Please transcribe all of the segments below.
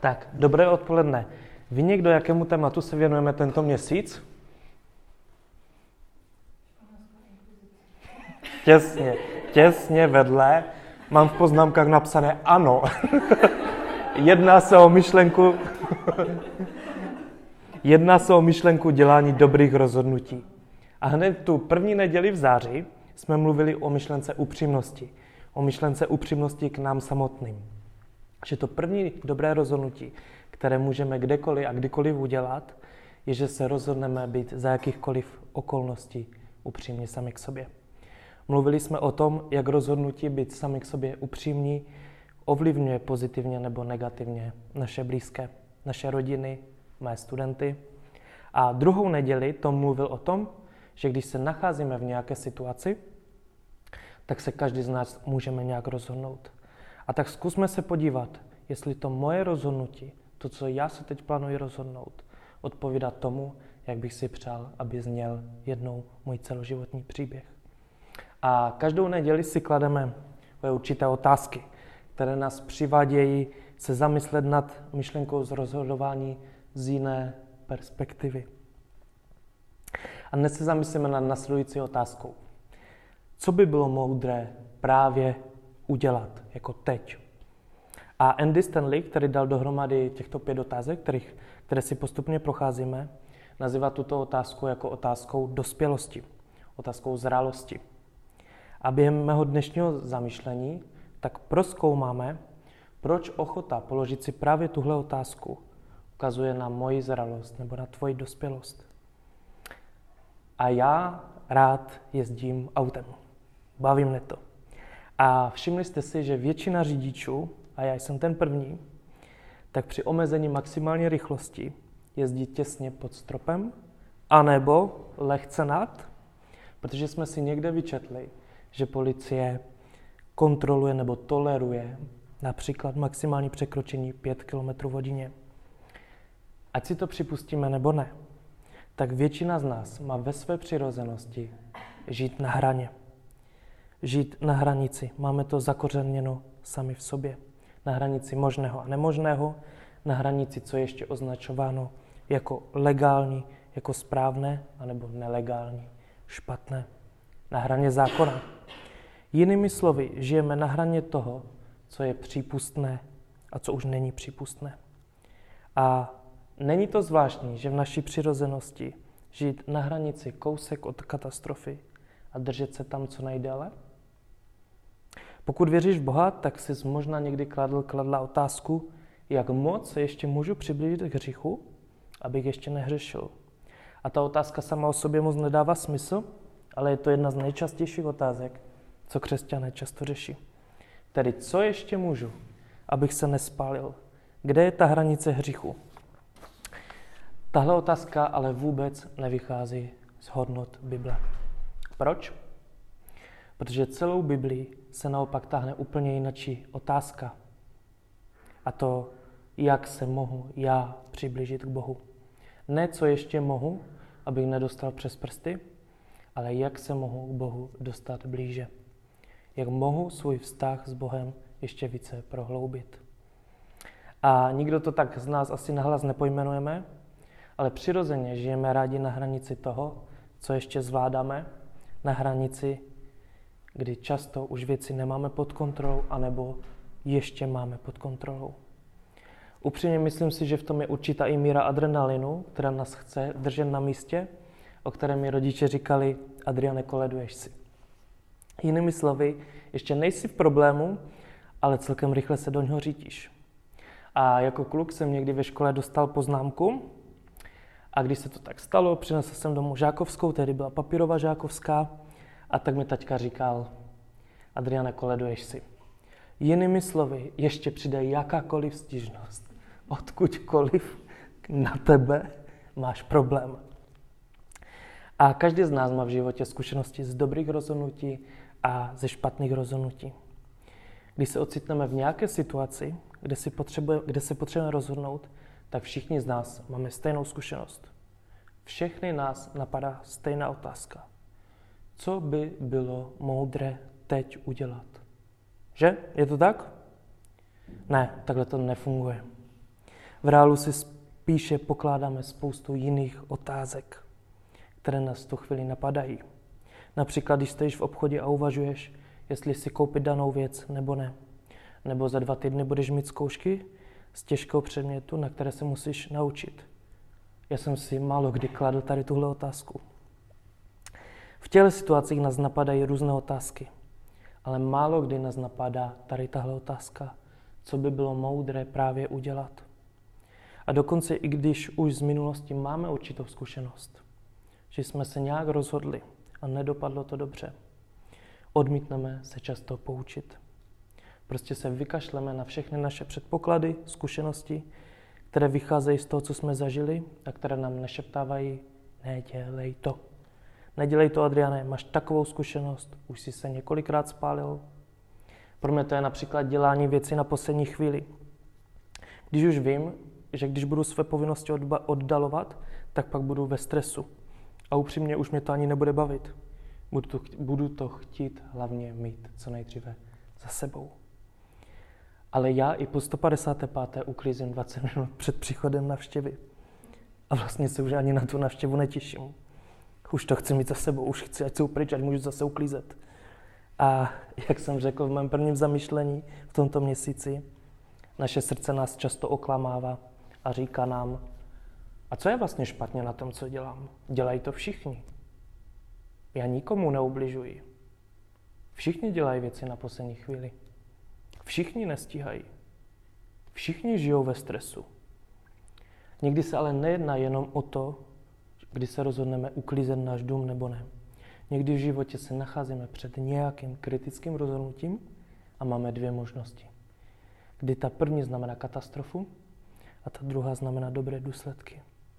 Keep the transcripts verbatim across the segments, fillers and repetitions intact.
Tak, dobré odpoledne. Ví někdo, jakému tématu se věnujeme tento měsíc? Těsně, těsně vedle. Mám v poznámkách napsané ano. Jedná se o myšlenku... Jedná se o myšlenku dělání dobrých rozhodnutí. A hned tu první neděli v září jsme mluvili o myšlence upřímnosti. O myšlence upřímnosti k nám samotným. Že to první dobré rozhodnutí, které můžeme kdekoliv a kdykoliv udělat, je, že se rozhodneme být za jakýchkoliv okolností upřímní sami k sobě. Mluvili jsme o tom, jak rozhodnutí být sami k sobě upřímní ovlivňuje pozitivně nebo negativně naše blízké, naše rodiny, mé studenty. A druhou neděli Tom mluvil o tom, že když se nacházíme v nějaké situaci, tak se každý z nás můžeme nějak rozhodnout. A tak zkusme se podívat, jestli to moje rozhodnutí, to, co já se teď plánuji rozhodnout, odpovídá tomu, jak bych si přál, aby zněl jednou můj celoživotní příběh. A každou neděli si klademe určité otázky, které nás přivádějí se zamyslet nad myšlenkou z rozhodování z jiné perspektivy. A dnes se zamyslíme nad následující otázkou. Co by bylo moudré právě udělat, jako teď? A Andy Stanley, který dal dohromady těchto pět otázek, kterých, které si postupně procházíme, nazývá tuto otázku jako otázkou dospělosti, otázkou zralosti. A během mého dnešního zamyšlení tak prozkoumáme, proč ochota položit si právě tuhle otázku ukazuje na moji zralost nebo na tvoji dospělost. A já rád jezdím autem. Baví mne to. A všimli jste si, že většina řidičů, a já jsem ten první, tak při omezení maximální rychlosti jezdí těsně pod stropem, anebo lehce nad, protože jsme si někde vyčetli, že policie kontroluje nebo toleruje například maximální překročení pět kilometrů v hodině. Ať si to připustíme nebo ne, tak většina z nás má ve své přirozenosti žít na hraně. Žít na hranici. Máme to zakořeněno sami v sobě. Na hranici možného a nemožného, na hranici, co je ještě označováno jako legální, jako správné, anebo nelegální, špatné. Na hraně zákona. Jinými slovy, žijeme na hraně toho, co je přípustné a co už není přípustné. A není to zvláštní, že v naší přirozenosti žít na hranici kousek od katastrofy a držet se tam co nejdéle? Pokud věříš v Boha, tak jsi možná někdy kladl, kladla otázku, jak moc se ještě můžu přiblížit k hříchu, abych ještě nehřešil. A ta otázka sama o sobě moc nedává smysl, ale je to jedna z nejčastějších otázek, co křesťané často řeší. Tedy, co ještě můžu, abych se nespálil? Kde je ta hranice hříchu? Tahle otázka ale vůbec nevychází z hodnot Bible. Proč? Protože celou Biblii se naopak táhne úplně jinačí otázka. A to, jak se mohu já přiblížit k Bohu. Ne, co ještě mohu, abych nedostal přes prsty, ale jak se mohu k Bohu dostat blíže. Jak mohu svůj vztah s Bohem ještě více prohloubit. A nikdo to tak z nás asi nahlas nepojmenujeme, ale přirozeně žijeme rádi na hranici toho, co ještě zvládáme, na hranici, kdy často už věci nemáme pod kontrolou, anebo ještě máme pod kontrolou. Upřímně myslím si, že v tom je určitá i míra adrenalinu, která nás chce držet na místě, o kterém mi rodiče říkali, Adriane, koleduješ si. Jinými slovy, ještě nejsi v problému, ale celkem rychle se do něho řítíš. A jako kluk jsem někdy ve škole dostal poznámku a když se to tak stalo, přinesl jsem domů žákovskou, tedy byla papírová žákovská, a tak mi taťka říkal, Adriane, koleduješ si. Jinými slovy, ještě přijde jakákoliv stížnost, odkudkoliv na tebe máš problém. A každý z nás má v životě zkušenosti z dobrých rozhodnutí a ze špatných rozhodnutí. Když se ocitneme v nějaké situaci, kde, si potřebuje, kde se potřebujeme rozhodnout, tak všichni z nás máme stejnou zkušenost. Všechny nás napadá stejná otázka. Co by bylo moudré teď udělat? Že? Je to tak? Ne, takhle to nefunguje. V reálu si spíše pokládáme spoustu jiných otázek, které nás v tu chvíli napadají. Například, když stojíš v obchodě a uvažuješ, jestli si koupit danou věc nebo ne. Nebo za dva týdny budeš mít zkoušky z těžkého předmětu, na které se musíš naučit. Já jsem si málo kdy kladl tady tuhle otázku. V těchto situacích nás napadají různé otázky, ale málo kdy nás napadá tady tahle otázka, co by bylo moudré právě udělat. A dokonce i když už z minulosti máme určitou zkušenost, že jsme se nějak rozhodli a nedopadlo to dobře, odmítneme se často poučit. Prostě se vykašleme na všechny naše předpoklady, zkušenosti, které vycházejí z toho, co jsme zažili a které nám nešeptávají, nedělej to. Nedělej to, Adriane, máš takovou zkušenost, už jsi se několikrát spálil. Pro mě to je například dělání věcí na poslední chvíli. Když už vím, že když budu své povinnosti oddalovat, tak pak budu ve stresu. A upřímně už mě to ani nebude bavit. Budu to, budu to chtít hlavně mít co nejdříve za sebou. Ale já i po sto padesáté páté uklízím dvacet minut před příchodem navštěvy. A vlastně se už ani na tu navštěvu netěším. Už to chci mít za sebou, už chci, ať jsou pryč, ať můžu zase uklízet. A jak jsem řekl v mém prvním zamyšlení v tomto měsíci, naše srdce nás často oklamává a říká nám, a co je vlastně špatně na tom, co dělám? Dělají to všichni. Já nikomu neubližuji. Všichni dělají věci na poslední chvíli. Všichni nestíhají. Všichni žijou ve stresu. Někdy se ale nejedná jenom o to, kdy se rozhodneme uklízet náš dům nebo ne. Někdy v životě se nacházíme před nějakým kritickým rozhodnutím a máme dvě možnosti. Kdy ta první znamená katastrofu a ta druhá znamená dobré důsledky.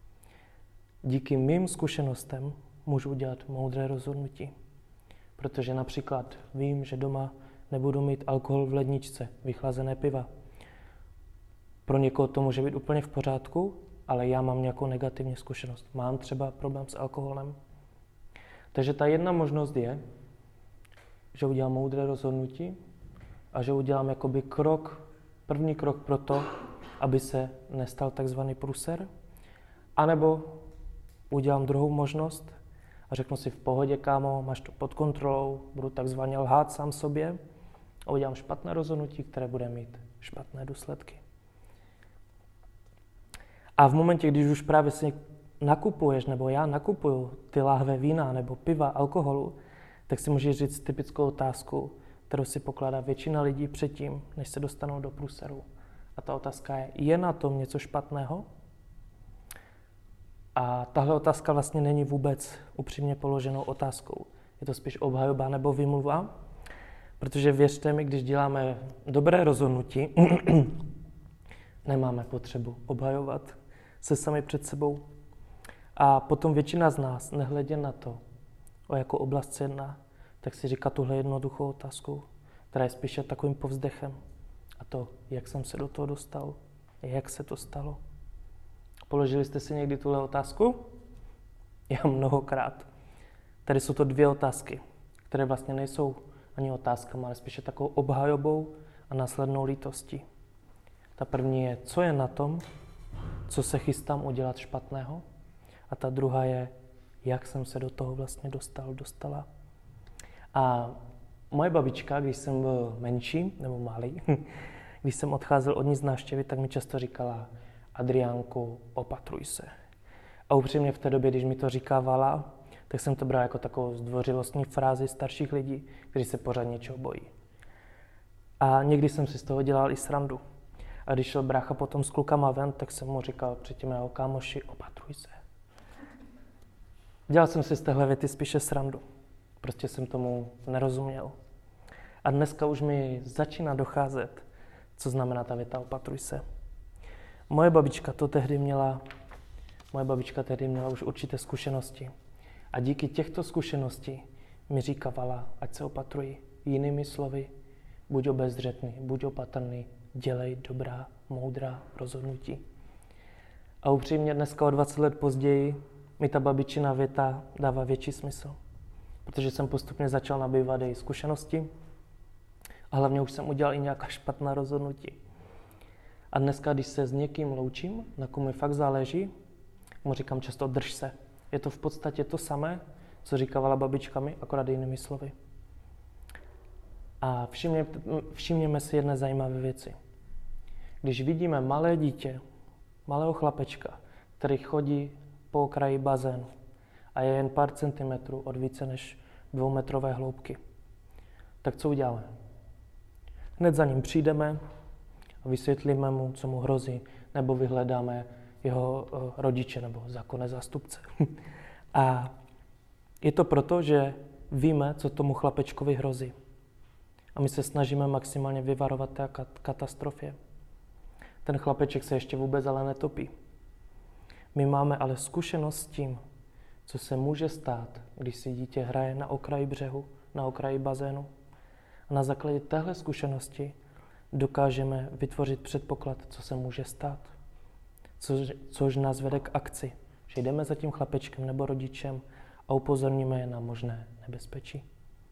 Díky mým zkušenostem můžu udělat moudré rozhodnutí. Protože například vím, že doma nebudu mít alkohol v ledničce, vychlazené piva. Pro někoho to může být úplně v pořádku, ale já mám nějakou negativní zkušenost. Mám třeba problém s alkoholem. Takže ta jedna možnost je, že udělám moudré rozhodnutí a že udělám jakoby krok, první krok pro to, aby se nestal takzvaný průser. A nebo udělám druhou možnost a řeknu si v pohodě, kámo, máš to pod kontrolou, budu takzvaně lhát sám sobě a udělám špatné rozhodnutí, které bude mít špatné důsledky. A v momentě, když už právě si nakupuješ, nebo já nakupuju ty láhve vína nebo piva, alkoholu, tak si můžeš říct typickou otázku, kterou si pokládá většina lidí předtím, než se dostanou do průseru. A ta otázka je, je na tom něco špatného? A tahle otázka vlastně není vůbec upřímně položenou otázkou. Je to spíš obhajoba nebo vymluva, protože věřte mi, když děláme dobré rozhodnutí, nemáme potřebu obhajovat se sami před sebou. A potom většina z nás, nehledě na to, o jakou oblast se jedná, tak si říká tuhle jednoduchou otázku, která je spíše takovým povzdechem. A to, jak jsem se do toho dostal, jak se to stalo. Položili jste si někdy tuhle otázku? Já mnohokrát. Tady jsou to dvě otázky, které vlastně nejsou ani otázkami, ale spíše takovou obhajobou a následnou lítostí. Ta první je, co je na tom, co se chystám udělat špatného. A ta druhá je, jak jsem se do toho vlastně dostal, dostala. A moje babička, když jsem byl menší, nebo malý, když jsem odcházel od ní z návštěvy, tak mi často říkala, Adriánku, opatruj se. A upřímně v té době, když mi to říkávala, tak jsem to bral jako takovou zdvořilostní frázi starších lidí, kteří se pořád něčeho bojí. A někdy jsem si z toho dělal i srandu. A když šel brácha potom s klukama ven, tak jsem mu říkal před těmi jeho kámoši, opatruj se. Dělal jsem si z téhle věty spíše srandu. Prostě jsem tomu nerozuměl. A dneska už mi začíná docházet, co znamená ta věta opatruj se. Moje babička to tehdy měla, moje babička tehdy měla už určité zkušenosti. A díky těchto zkušeností mi říkávala, ať se opatruji. Jinými slovy, buď obezřetný, buď opatrný, dělej dobrá, moudrá rozhodnutí. A upřímně dneska o dvacet let později mi ta babičina věta dává větší smysl. Protože jsem postupně začal nabývat její zkušenosti a hlavně už jsem udělal i nějaká špatná rozhodnutí. A dneska, když se s někým loučím, na komu mi fakt záleží, mu říkám často drž se. Je to v podstatě to samé, co říkávala babička mi, akorát jinými slovy. A všimně, všimněme si jedné zajímavé věci. Když vidíme malé dítě, malého chlapečka, který chodí po okraji bazénu a je jen pár centimetrů od více než dvoumetrové hloubky, tak co uděláme? Hned za ním přijdeme a vysvětlíme mu, co mu hrozí, nebo vyhledáme jeho rodiče nebo zákonné zástupce. A je to proto, že víme, co tomu chlapečkovi hrozí. A my se snažíme maximálně vyvarovat té katastrofě. Ten chlapeček se ještě vůbec ale netopí. My máme ale zkušenost s tím, co se může stát, když si dítě hraje na okraji břehu, na okraji bazénu. A na základě téhle zkušenosti dokážeme vytvořit předpoklad, co se může stát. Což, což nás vede k akci, že jdeme za tím chlapečkem nebo rodičem a upozorníme je na možné nebezpečí.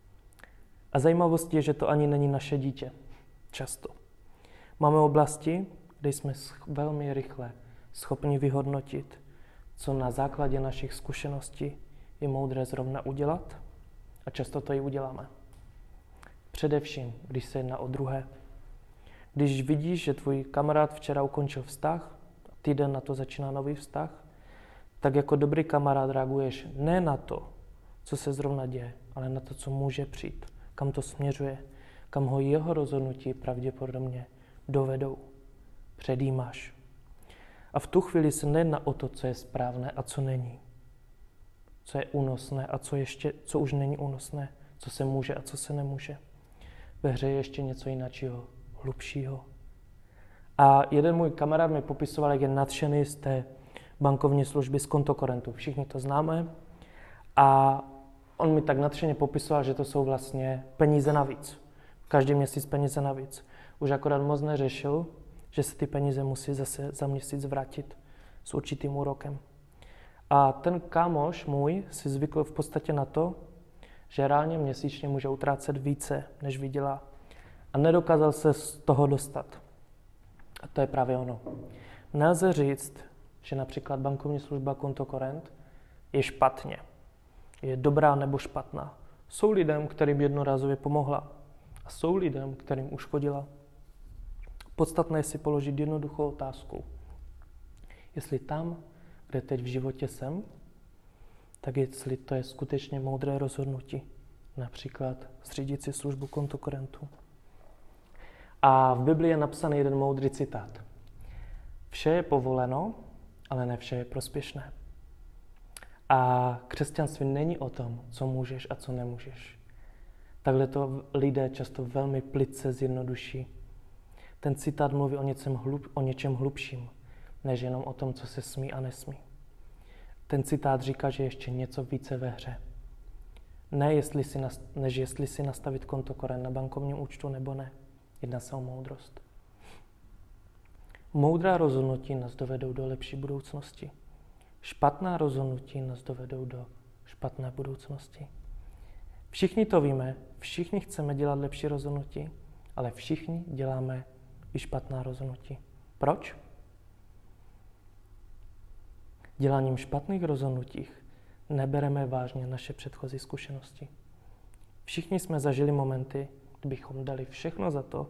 A zajímavost je, že to ani není naše dítě. Často. Máme oblasti, kde jsme velmi rychle schopni vyhodnotit, co na základě našich zkušeností je moudré zrovna udělat, a často to i uděláme. Především, když se jedná o druhé. Když vidíš, že tvůj kamarád včera ukončil vztah, a týden na to začíná nový vztah, tak jako dobrý kamarád reaguješ ne na to, co se zrovna děje, ale na to, co může přijít, kam to směřuje, kam ho jeho rozhodnutí pravděpodobně dovedou. Předjímáš. A v tu chvíli se nejedná o to, co je správné a co není. Co je únosné a co, ještě, co už není únosné, co se může a co se nemůže. Ve hře je ještě něco jiného, hlubšího. A jeden můj kamarád mi popisoval, jak je nadšený z té bankovní služby z kontokorentu. Všichni to známe. A on mi tak nadšeně popisoval, že to jsou vlastně peníze navíc. Každý měsíc peníze navíc. Už akorát moc neřešil, že se ty peníze musí zase za měsíc vrátit s určitým úrokem. A ten kámoš můj si zvykl v podstatě na to, že reálně měsíčně může utrácet více, než vydělá. A nedokázal se z toho dostat. A to je právě ono. Nelze říct, že například bankovní služba kontokorent je špatně. Je dobrá nebo špatná. Jsou lidem, kterým jednorázově pomohla. A jsou lidem, kterým uškodila. Podstatné je si položit jednoduchou otázku. Jestli tam, kde teď v životě jsem, tak jestli to je skutečně moudré rozhodnutí. Například zřídit si službu kontokorentu. A v Biblii je napsaný jeden moudrý citát. Vše je povoleno, ale ne vše je prospěšné. A křesťanství není o tom, co můžeš a co nemůžeš. Takhle to lidé často velmi plytce zjednoduší. Ten citát mluví o něčem, hlub, o něčem hlubším, než jenom o tom, co se smí a nesmí. Ten citát říká, že ještě něco více ve hře. Ne jestli si, než jestli si nastavit kontokorent na bankovním účtu nebo ne. Jedná se o moudrost. Moudrá rozhodnutí nás dovedou do lepší budoucnosti. Špatná rozhodnutí nás dovedou do špatné budoucnosti. Všichni to víme, všichni chceme dělat lepší rozhodnutí, ale všichni děláme i špatná rozhodnutí. Proč? Děláním špatných rozhodnutích nebereme vážně naše předchozí zkušenosti. Všichni jsme zažili momenty, kdybychom dali všechno za to,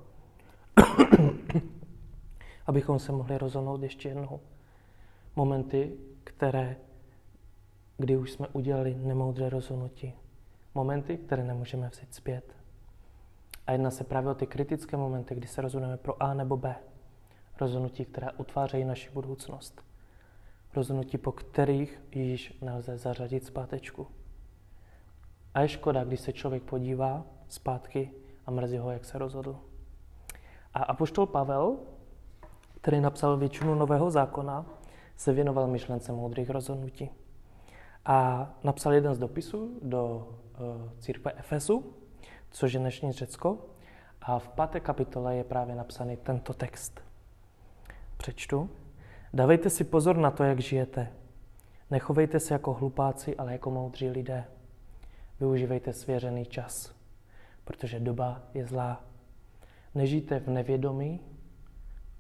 abychom se mohli rozhodnout ještě jednou. Momenty, které, kdy už jsme udělali nemoudré rozhodnutí. Momenty, které nemůžeme vzít zpět. A jedná se právě o ty kritické momenty, kdy se rozhodneme pro A nebo B. Rozhodnutí, která utvářejí naši budoucnost. Rozhodnutí, po kterých již nelze zařadit zpátečku. A je škoda, když se člověk podívá zpátky a mrzí ho, jak se rozhodl. A apoštol Pavel, který napsal většinu Nového zákona, se věnoval myšlence moudrých rozhodnutí. A napsal jeden z dopisů do uh, církve Efesu, což je dnešní Řecko. A v páté kapitole je právě napsaný tento text. Přečtu. Dávejte si pozor na to, jak žijete. Nechovejte se jako hlupáci, ale jako moudří lidé. Využívejte svěřený čas, protože doba je zlá. Nežijte v nevědomí,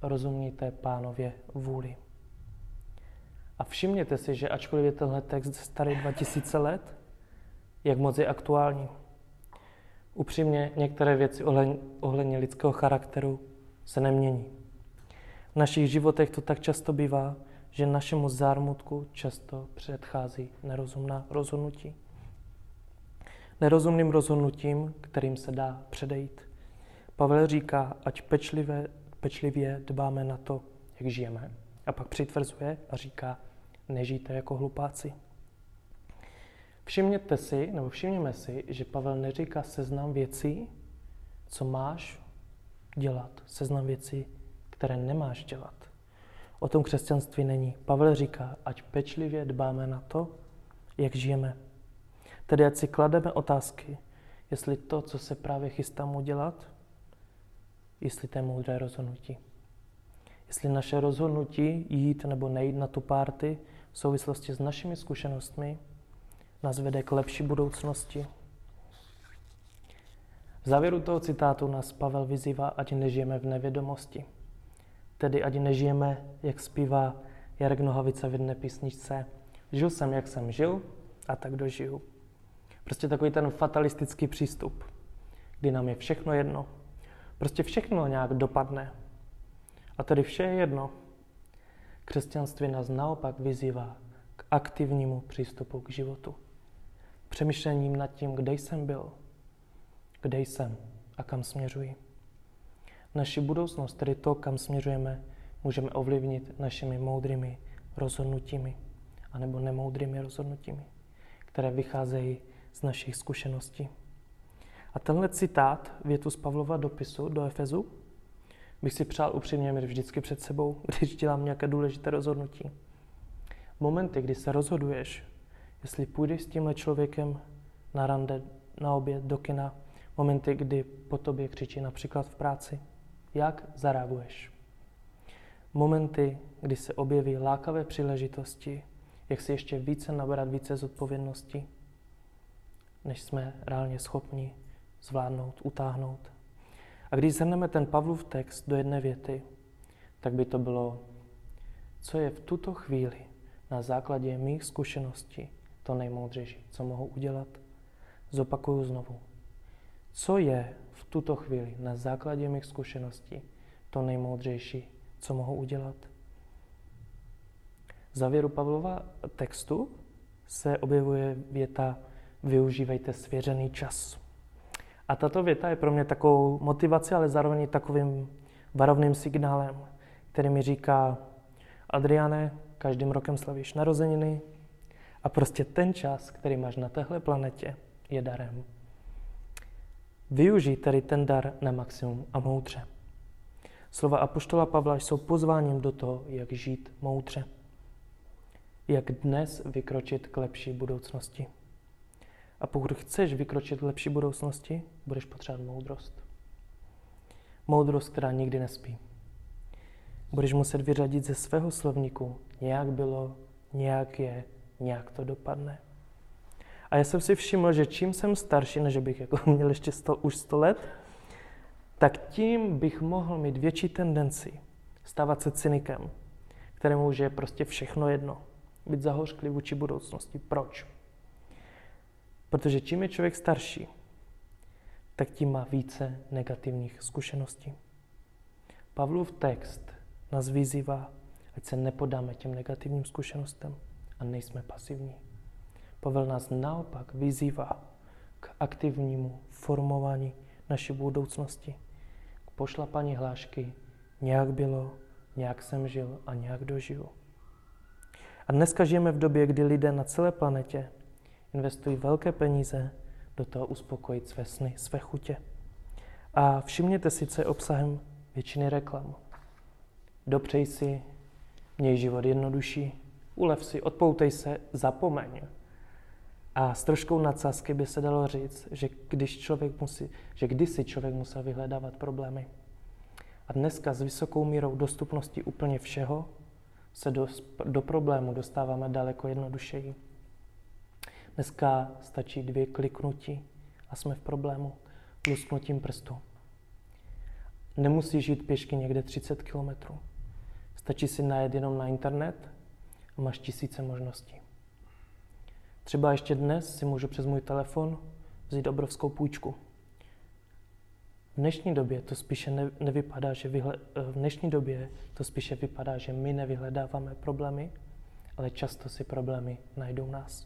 rozumíte Pánově vůli. A všimněte si, že ačkoliv je tenhle text starý dva tisíce let, jak moc je aktuální. Upřímně některé věci ohledně lidského charakteru se nemění. V našich životech to tak často bývá, že našemu zármutku často předchází nerozumná rozhodnutí. Nerozumným rozhodnutím, kterým se dá předejít. Pavel říká, ať pečlivě, pečlivě dbáme na to, jak žijeme. A pak přitvrzuje a říká, nežijte jako hlupáci. Všimněte si, nebo všimněme si, že Pavel neříká seznam věcí, co máš dělat. Seznam věcí, které nemáš dělat. O tom křesťanství není. Pavel říká, ať pečlivě dbáme na to, jak žijeme. Tedy ať si klademe otázky, jestli to, co se právě chystám udělat, jestli to je moudré rozhodnutí. Jestli naše rozhodnutí jít nebo nejít na tu párty v souvislosti s našimi zkušenostmi nás vede k lepší budoucnosti. V závěru toho citátu nás Pavel vyzývá, ať nežijeme v nevědomosti. Tedy ať nežijeme, jak zpívá Jarek Nohavica v jedné písničce. Žil jsem, jak jsem žil, a tak dožiju. Prostě takový ten fatalistický přístup, kdy nám je všechno jedno. Prostě všechno nějak dopadne. A tedy vše je jedno. Křesťanství nás naopak vyzývá k aktivnímu přístupu k životu. Přemýšlením nad tím, kde jsem byl, kde jsem a kam směřuji. Naši budoucnost, tedy to, kam směřujeme, můžeme ovlivnit našimi moudrými rozhodnutími anebo nemoudrými rozhodnutími, které vycházejí z našich zkušeností. A tenhle citát, větu z Pavlova dopisu do Efezu, bych si přál upřímně mít vždycky před sebou, když dělám nějaké důležité rozhodnutí. Momenty, kdy se rozhoduješ, jestli půjdeš s tímhle člověkem na rande, na oběd, do kina, momenty, kdy po tobě křičí například v práci, jak zareaguješ? Momenty, kdy se objeví lákavé příležitosti, jak si ještě více nabrat více zodpovědnosti, než jsme reálně schopni zvládnout, utáhnout. A když zhrneme ten Pavlův text do jedné věty, tak by to bylo, co je v tuto chvíli na základě mých zkušeností to nejmoudřejší, co mohu udělat. Zopakuju znovu. Co je v tuto chvíli na základě mých zkušeností to nejmoudřejší, co mohu udělat? V závěru Pavlova textu se objevuje věta využívejte svěřený čas. A tato věta je pro mě takovou motivací, ale zároveň takovým varovným signálem, který mi říká, Adriane, každým rokem slavíš narozeniny a prostě ten čas, který máš na téhle planetě, je darem. Využij tedy ten dar na maximum a moudře. Slova apoštola Pavla jsou pozváním do toho, jak žít moudře. Jak dnes vykročit k lepší budoucnosti. A pokud chceš vykročit k lepší budoucnosti, budeš potřebovat moudrost. Moudrost, která nikdy nespí. Budeš muset vyřadit ze svého slovníku, nějak bylo, nějak je, nějak to dopadne. A já jsem si všiml, že čím jsem starší, než bych jako měl ještě sto, už sto let, tak tím bych mohl mít větší tendenci stávat se cynikem, kterému už je prostě všechno jedno. Být zahořklý vůči budoucnosti. Proč? Protože čím je člověk starší, tak tím má více negativních zkušeností. Pavlův text nás vyzývá, ať se nepodáme těm negativním zkušenostem a nejsme pasivní. Pavel nás naopak vyzývá k aktivnímu formování naší budoucnosti, k pošlapání hlášky, nějak bylo, nějak jsem žil a nějak dožiju. A dneska žijeme v době, kdy lidé na celé planetě investují velké peníze do toho uspokojit své sny, své chutě. A všimněte si, co je obsahem většiny reklam. Dopřej si, měj život jednodušší, ulev si, odpoutej se, zapomeň. A s troškou nadsázky by se dalo říct, že, když člověk musí, že kdysi člověk musel vyhledávat problémy. A dneska s vysokou mírou dostupnosti úplně všeho se do, do problému dostáváme daleko jednodušeji. Dneska stačí dvě kliknutí a jsme v problému lusknutím prstu. Nemusíš jít pěšky někde třicet kilometrů. Stačí si najet jenom na internet a máš tisíce možností. Třeba ještě dnes si můžu přes můj telefon vzít obrovskou půjčku. V dnešní době to spíše ne, nevypadá, že vyhle, v dnešní době to spíše vypadá, že my nevyhledáváme problémy, ale často si problémy najdou nás.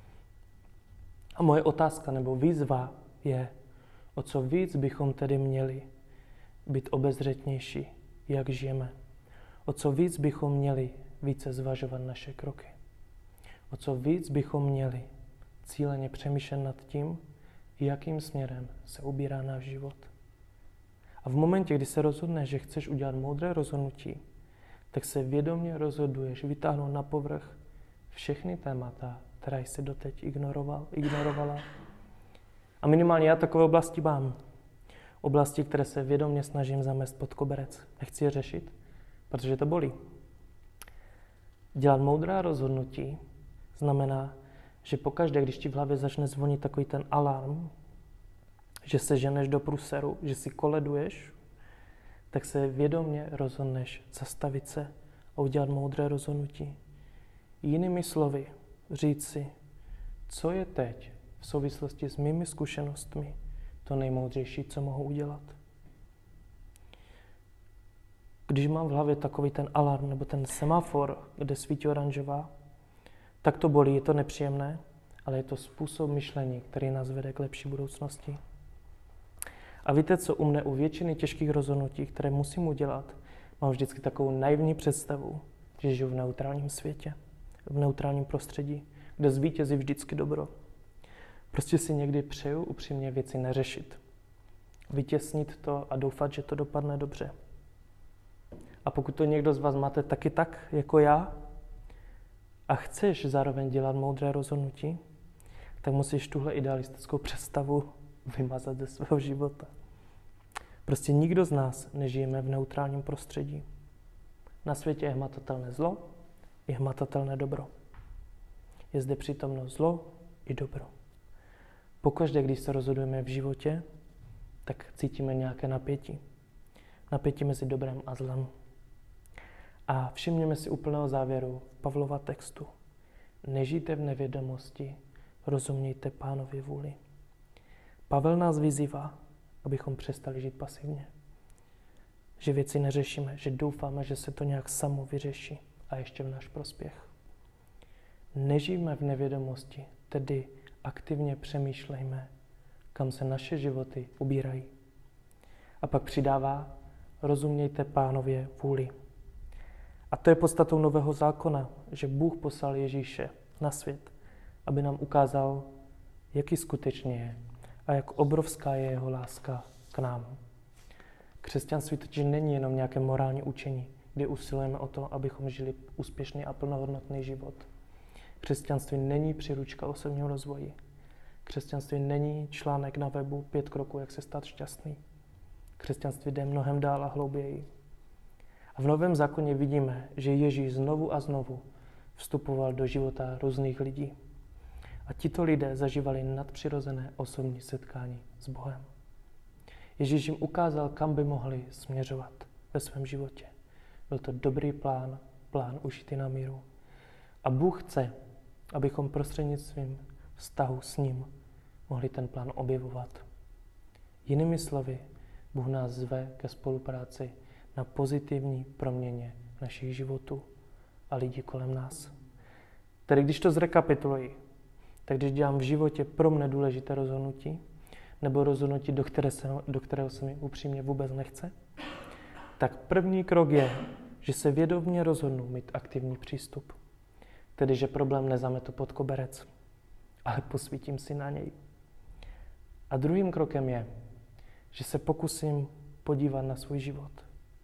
A moje otázka nebo výzva je, o co víc bychom tedy měli být obezřetnější, jak žijeme. O co víc bychom měli více zvažovat naše kroky. O co víc bychom měli cíleně přemýšlet nad tím, jakým směrem se ubírá náš život. A v momentě, kdy se rozhodneš, že chceš udělat moudré rozhodnutí, tak se vědomě rozhoduješ vytáhnout na povrch všechny témata, která jsi doteď ignoroval, ignorovala. A minimálně já takové oblasti mám. Oblasti, které se vědomě snažím zamést pod koberec. Nechci je řešit, protože to bolí. Dělat moudrá rozhodnutí znamená, že pokaždé, když ti v hlavě začne zvonit takový ten alarm, že se ženeš do průseru, že si koleduješ, tak se vědomě rozhodneš zastavit se a udělat moudré rozhodnutí. Jinými slovy, říct si, co je teď v souvislosti s mými zkušenostmi to nejmoudřejší, co mohu udělat. Když mám v hlavě takový ten alarm nebo ten semafor, kde svítí oranžová, tak to bolí, je to nepříjemné, ale je to způsob myšlení, který nás vede k lepší budoucnosti. A víte co, u mne u většiny těžkých rozhodnutí, které musím udělat, mám vždycky takovou naivní představu, že žiju v neutrálním světě, v neutrálním prostředí, kde zvítězí vždycky dobro. Prostě si někdy přeju upřímně věci neřešit. Vytěsnit to a doufat, že to dopadne dobře. A pokud to někdo z vás máte taky tak, jako já, a chceš zároveň dělat moudré rozhodnutí, tak musíš tuhle idealistickou představu vymazat ze svého života. Prostě nikdo z nás nežijeme v neutrálním prostředí. Na světě je hmatatelné zlo, je hmatatelné dobro. Je zde přítomno zlo i dobro. Pokaždé, když se rozhodujeme v životě, tak cítíme nějaké napětí. Napětí mezi dobrem a zlem. A všimněme si úplného závěru Pavlova textu. Nežijte v nevědomosti, rozumějte Pánově vůli. Pavel nás vyzývá, abychom přestali žít pasivně. Že věci neřešíme, že doufáme, že se to nějak samo vyřeší a ještě v náš prospěch. Nežijme v nevědomosti, tedy aktivně přemýšlejme, kam se naše životy ubírají. A pak přidává, rozumějte Pánově vůli. A to je podstatou nového zákona, že Bůh poslal Ježíše na svět, aby nám ukázal, jaký skutečně je a jak obrovská je jeho láska k nám. Křesťanství totiž není jenom nějaké morální učení, kdy usilujeme o to, abychom žili úspěšný a plnohodnotný život. Křesťanství není příručka osobního rozvoji. Křesťanství není článek na webu pět kroků, jak se stát šťastný. Křesťanství jde mnohem dál a hlouběji. A v Novém zákoně vidíme, že Ježíš znovu a znovu vstupoval do života různých lidí. A tito lidé zažívali nadpřirozené osobní setkání s Bohem. Ježíš jim ukázal, kam by mohli směřovat ve svém životě. Byl to dobrý plán, plán ušitý na míru. A Bůh chce, abychom prostřednictvím vztahu s ním mohli ten plán objevovat. Jinými slovy, Bůh nás zve ke spolupráci na pozitivní proměně našich životů a lidí kolem nás. Tedy když to zrekapituluji, tak když dělám v životě pro mne důležité rozhodnutí, nebo rozhodnutí, do, které se, do kterého se mi upřímně vůbec nechce, tak první krok je, že se vědomě rozhodnu mít aktivní přístup. Tedy, že problém nezametu pod koberec, ale posvítím si na něj. A druhým krokem je, že se pokusím podívat na svůj život.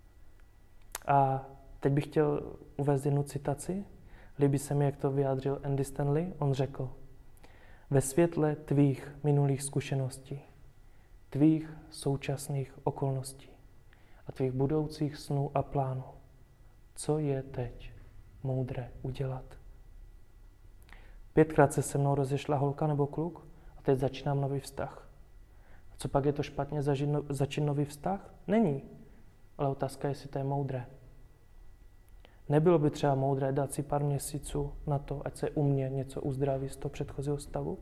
A teď bych chtěl uvést jednu citaci. Líbí se mi, jak to vyjádřil Andy Stanley. On řekl, ve světle tvých minulých zkušeností, tvých současných okolností a tvých budoucích snů a plánů, co je teď moudré udělat. Pětkrát se se mnou rozešla holka nebo kluk a teď začínám nový vztah. A co pak je to špatně začít nový vztah? Není. ale otázka je, jestli to je moudré. Nebylo by třeba moudré dát si pár měsíců na to, ať se u mě něco uzdraví z toho předchozího stavu?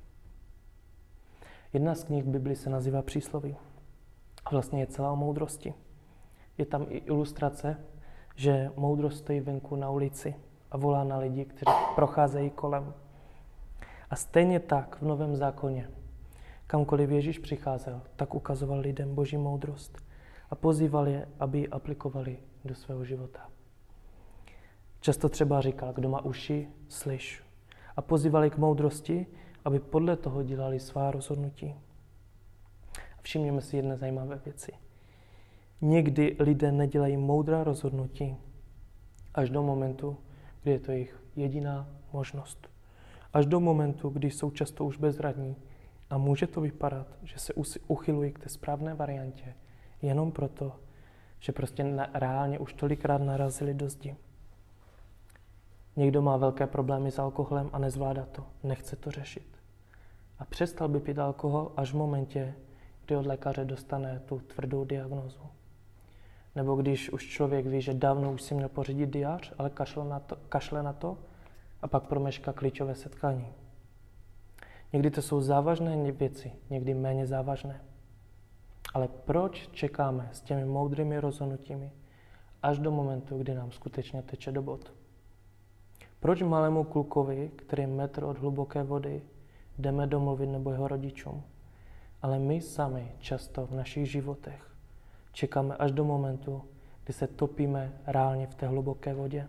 Jedna z knih Biblii se nazývá Přísloví. A vlastně je celá o moudrosti. Je tam i ilustrace, že moudrost stojí venku na ulici a volá na lidi, kteří procházejí kolem. A stejně tak v Novém zákoně, kamkoliv Ježíš přicházel, tak ukazoval lidem Boží moudrost a pozýval je, aby ji aplikovali do svého života. Často třeba říkal, kdo má uši, slyš. A pozývali k moudrosti, aby podle toho dělali svá rozhodnutí. A všimněme si jedné zajímavé věci. Někdy lidé nedělají moudrá rozhodnutí až do momentu, kdy je to jejich jediná možnost. Až do momentu, kdy jsou často už bezradní a může to vypadat, že se uchylují k té správné variantě jenom proto, že prostě na, reálně už tolikrát narazili do zdi. Někdo má velké problémy s alkoholem a nezvládá to, nechce to řešit. A přestal by pít alkohol až v momentě, kdy od lékaře dostane tu tvrdou diagnózu. Nebo když už člověk ví, že dávno už si měl pořídit diář, ale kašle na to, kašle na to a pak promešká klíčové setkání. Někdy to jsou závažné věci, někdy méně závažné. Ale proč čekáme s těmi moudrými rozhodnutími až do momentu, kdy nám skutečně teče do bod? Proč malému klukovi, který je metr od hluboké vody, jdeme domluvit nebo jeho rodičům? Ale my sami často v našich životech čekáme až do momentu, kdy se topíme reálně v té hluboké vodě.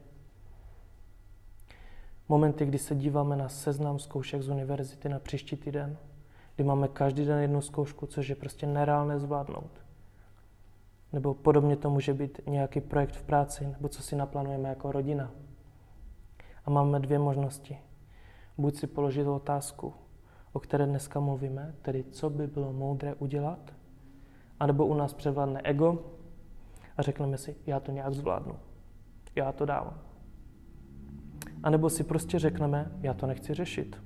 Momenty, kdy se díváme na seznam zkoušek z univerzity na příští týden, kdy máme každý den jednu zkoušku, což je prostě nereálné zvládnout. Nebo podobně to může být nějaký projekt v práci, nebo co si naplánujeme jako rodina. A máme dvě možnosti. Buď si položit otázku, o které dneska mluvíme, tedy co by bylo moudré udělat, anebo u nás převládne ego a řekneme si, já to nějak zvládnu, já to dám. A nebo si prostě řekneme, já to nechci řešit.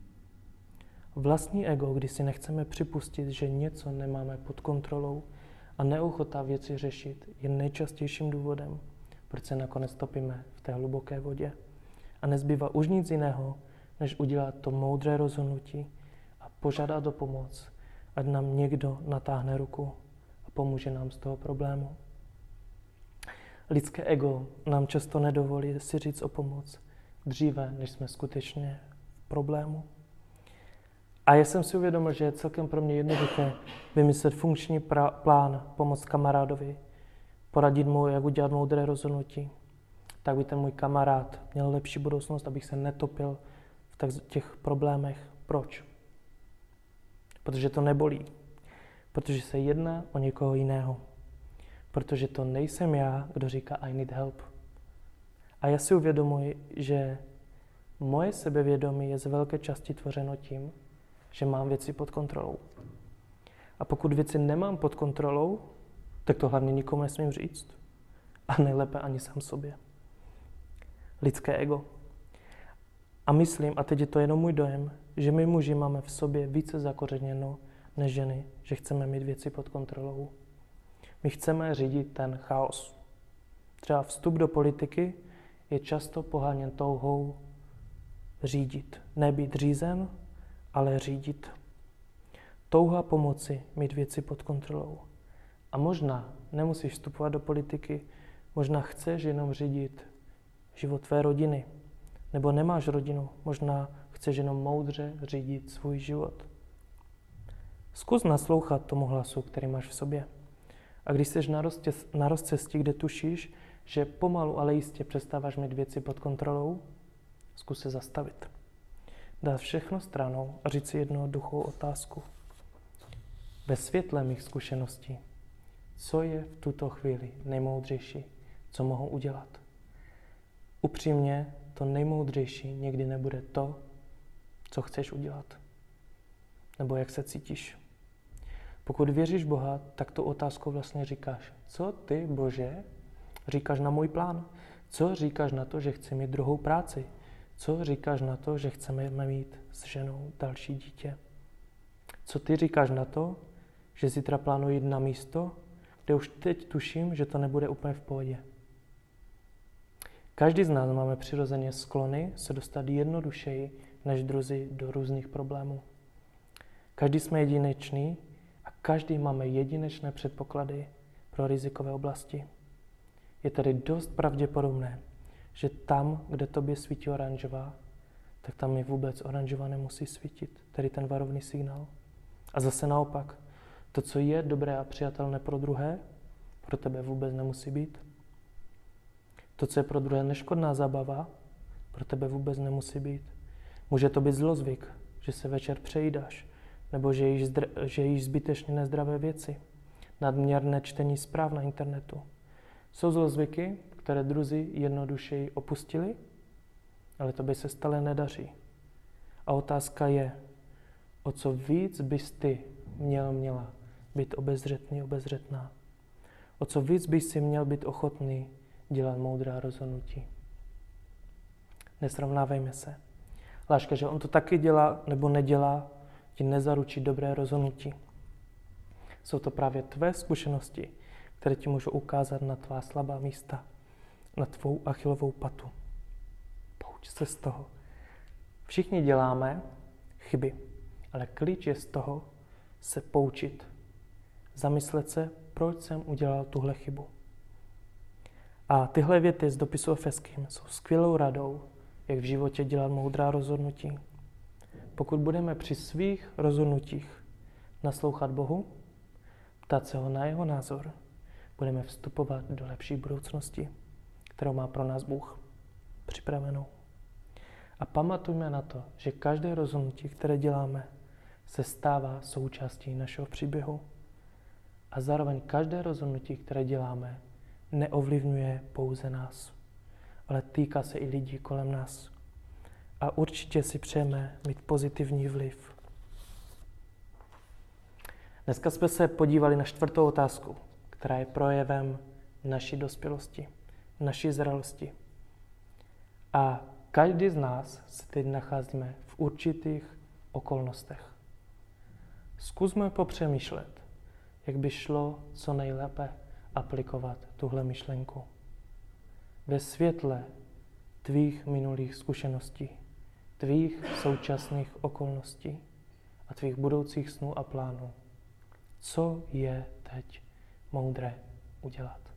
Vlastní ego, kdy si nechceme připustit, že něco nemáme pod kontrolou a neochota věci řešit, je nejčastějším důvodem, proč se nakonec topíme v té hluboké vodě. A nezbývá už nic jiného, než udělat to moudré rozhodnutí a požádat o pomoc, ať nám někdo natáhne ruku a pomůže nám z toho problému. Lidské ego nám často nedovolí si říct o pomoc dříve, než jsme skutečně v problému. A já jsem si uvědomil, že je celkem pro mě jednoduché vymyslet funkční pra- plán, pomoct kamarádovi, poradit mu, jak udělat moudré rozhodnutí. Tak by ten můj kamarád měl lepší budoucnost, abych se netopil v těch problémech. Proč? Protože to nebolí. Protože se jedná o někoho jiného. Protože to nejsem já, kdo říká I need help. A já si uvědomuji, že moje sebevědomí je z velké části tvořeno tím, že mám věci pod kontrolou. A pokud věci nemám pod kontrolou, tak to hlavně nikomu nesmím říct. A nejlépe ani sám sobě. Lidské ego. A myslím, a teď je to jenom můj dojem, že my muži máme v sobě více zakořeněno než ženy, že chceme mít věci pod kontrolou. My chceme řídit ten chaos. Třeba vstup do politiky je často poháněn touhou řídit. Nebýt řízen, ale řídit. Touha pomoci mít věci pod kontrolou. A možná nemusíš vstupovat do politiky, možná chceš jenom řídit život tvé rodiny. Nebo nemáš rodinu, možná chceš jenom moudře řídit svůj život. Zkus naslouchat tomu hlasu, který máš v sobě. A když jsi na rozcestí, kde tušíš, že pomalu, ale jistě přestáváš mít věci pod kontrolou, zkus se zastavit. Dát všechno stranou a říct si jednu duchovou otázku. Ve světle mých zkušeností, co je v tuto chvíli nejmoudřejší, co mohu udělat? Upřímně, to nejmoudřejší někdy nebude to, co chceš udělat. Nebo jak se cítíš. Pokud věříš Boha, tak tu otázku vlastně říkáš. Co ty, Bože, říkáš na můj plán? Co říkáš na to, že chci mít druhou práci? Co říkáš na to, že chceme mít s ženou další dítě? Co ty říkáš na to, že zítra plánuji jít na místo, kde už teď tuším, že to nebude úplně v pohodě. Každý z nás máme přirozeně sklony se dostat jednodušeji než druzí do různých problémů. Každý jsme jedinečný a každý máme jedinečné předpoklady pro rizikové oblasti. Je tedy dost pravděpodobné, že tam, kde tobě svítí oranžová, tak tam mi vůbec oranžová nemusí svítit, tedy ten varovný signál. A zase naopak, to, co je dobré a přijatelné pro druhé, pro tebe vůbec nemusí být. To, co je pro druhé neškodná zábava, pro tebe vůbec nemusí být. Může to být zlozvyk, že se večer přejídáš, nebo že jíš, zdr- že jíš zbytečně nezdravé věci, nadměrné čtení zpráv na internetu. Jsou zlozvyky, které druzí jednodušeji opustili, ale tobě se stále nedaří. A otázka je, o co víc bys ty měl měla být obezřetný, obezřetná. O co víc bys si měl být ochotný dělat moudrá rozhodnutí. Nesrovnávejme se. Láška, že on to taky dělá nebo nedělá, ti nezaručí dobré rozhodnutí. Jsou to právě tvé zkušenosti, které ti můžou ukázat na tvá slabá místa, na tvou Achillovou patu. Pouč se z toho. Všichni děláme chyby, ale klíč je z toho se poučit. Zamyslet se, proč jsem udělal tuhle chybu. A tyhle věty z dopisu Efeským jsou skvělou radou, jak v životě dělat moudrá rozhodnutí. Pokud budeme při svých rozhodnutích naslouchat Bohu, ptát se ho na jeho názor, budeme vstupovat do lepší budoucnosti, kterou má pro nás Bůh připravenou. A pamatujme na to, že každé rozhodnutí, které děláme, se stává součástí našeho příběhu. A zároveň každé rozhodnutí, které děláme, neovlivňuje pouze nás, ale týká se i lidí kolem nás. A určitě si přejeme mít pozitivní vliv. Dneska jsme se podívali na čtvrtou otázku, která je projevem naší dospělosti, naší zralosti. A každý z nás se teď nacházíme v určitých okolnostech. Zkusme popřemýšlet, jak by šlo co nejlépe aplikovat tuhle myšlenku. Ve světle tvých minulých zkušeností, tvých současných okolností a tvých budoucích snů a plánů. Co je teď moudré udělat?